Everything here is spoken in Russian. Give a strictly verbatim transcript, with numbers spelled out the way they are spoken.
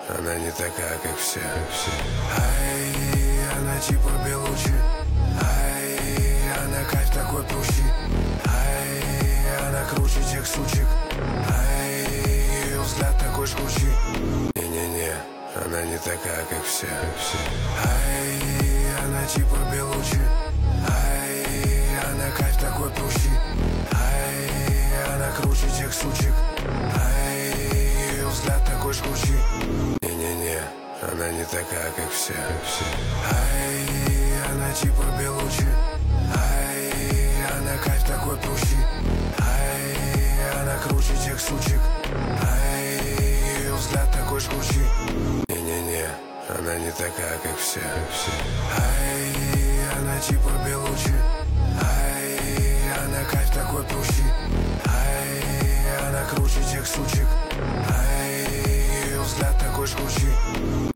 она не такая, как все. Ай, она типа Белучи. Ай, она кайф такой пущий. Ай, она круче тех сучек. Ай, ее взгляд такой жгучий. Не-не-не, она не такая, как все. Ай, она типа Белучи. Ай, она кайф такой пущий. Ай, она круче тех сучек. Ай, ее взгляд такой жгучий. Не-не-не, она не такая, как все. Ай, она типа Белучи. Ай, она кайф такой пущий. Ай, она круче тех сучек. Ай, ее взгляд такой жгучий. Не-не-не, она не такая, как все. Ай, она типа Белучи. Ай, она кайф такой пущий. Ай, она круче тех сучек. Ай, ее взгляд такой жгучий.